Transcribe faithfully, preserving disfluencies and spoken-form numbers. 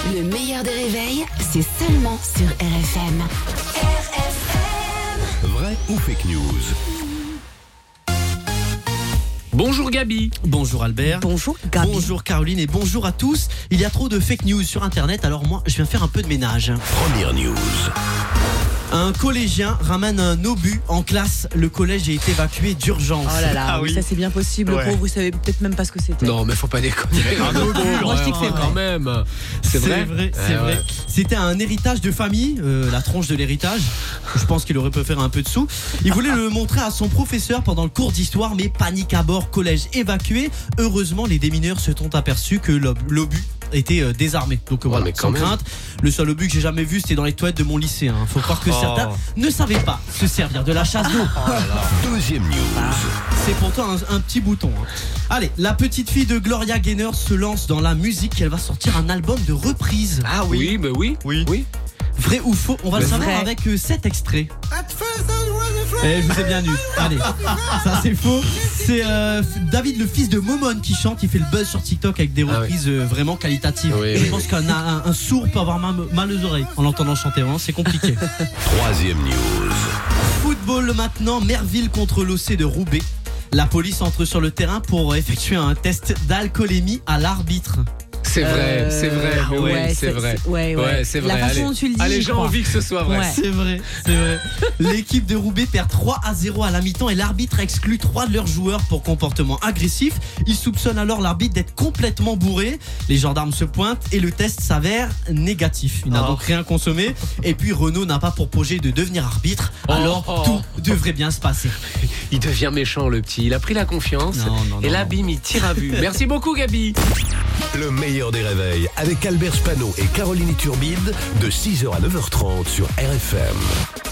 Le meilleur des réveils, c'est seulement sur R F M. R F M. Vrai ou fake news? Bonjour Gabi. Bonjour Albert. Bonjour Gabi. Bonjour Caroline et bonjour à tous. Il y a trop de fake news sur internet, alors moi je viens faire un peu de ménage. Première news. Un collégien ramène un obus en classe. Le collège a été évacué d'urgence. Oh là là, Ah oui, oui. ça c'est bien possible. Ouais. Le pauvre, vous savez peut-être même pas ce que c'était. Non mais faut pas déconner. Un obus, Moi, je dis que c'est quand vrai. même. C'est vrai. vrai, c'est Ouais, vrai. ouais. C'était un héritage de famille, euh, la tranche de l'héritage. Je pense qu'il aurait pu faire un peu de sous. Il voulait le montrer à son professeur pendant le cours d'histoire, mais panique à bord, collège évacué. Heureusement, les démineurs se sont aperçus que l'ob- l'obus était euh, désarmé. Donc euh, voilà, mais quand sans même. crainte. Le seul obus que j'ai jamais vu, c'était dans les toilettes de mon lycée. Hein. Faut croire que Oh. certains ne savaient pas se servir de la chasse d'eau. Deuxième news. C'est pourtant un, un petit bouton. Hein. Allez, la petite fille de Gloria Gaynor se lance dans la musique. Elle va sortir un album de reprise. Ah oui, bah oui. Oui. Oui. Vrai ou faux? On va le Vrai. savoir avec euh, cet extrait. Eh, je vous ai bien eu. Allez, ça c'est faux. C'est euh, David, le fils de Momone, qui chante. Il fait le buzz sur TikTok avec des Ah reprises euh, vraiment qualitatives. Oui, Et oui, je pense qu'un un, un sourd peut avoir mal, mal aux oreilles en l'entendant chanter. Vraiment, c'est compliqué. Troisième news. Football maintenant, Merville contre l'O C de Roubaix. La police entre sur le terrain pour effectuer un test d'alcoolémie à l'arbitre. C'est vrai, Euh, c'est vrai. mais oui, ouais, c'est vrai. Ouais, ouais. Ouais, c'est vrai. La façon Allez. dont tu le dis. Allez, j'y j'ai crois. envie que ce soit vrai. Ouais. C'est vrai, c'est vrai. L'équipe de Roubaix perd trois à zéro à la mi-temps et l'arbitre exclut trois de leurs joueurs pour comportement agressif. Il soupçonne alors l'arbitre d'être complètement bourré. Les gendarmes se pointent et le test s'avère négatif. Il n'a Oh. donc rien consommé. Et puis Renault n'a pas pour projet de devenir arbitre. Oh. Alors Oh. tout devrait bien se passer. Il devient méchant le petit. Il a pris la confiance. Non, non, et non, là, non. bim, il tire à vue. Merci beaucoup Gabi. Le meilleur des réveils avec Albert Spano et Caroline Turbide de six heures à neuf heures trente sur R F M.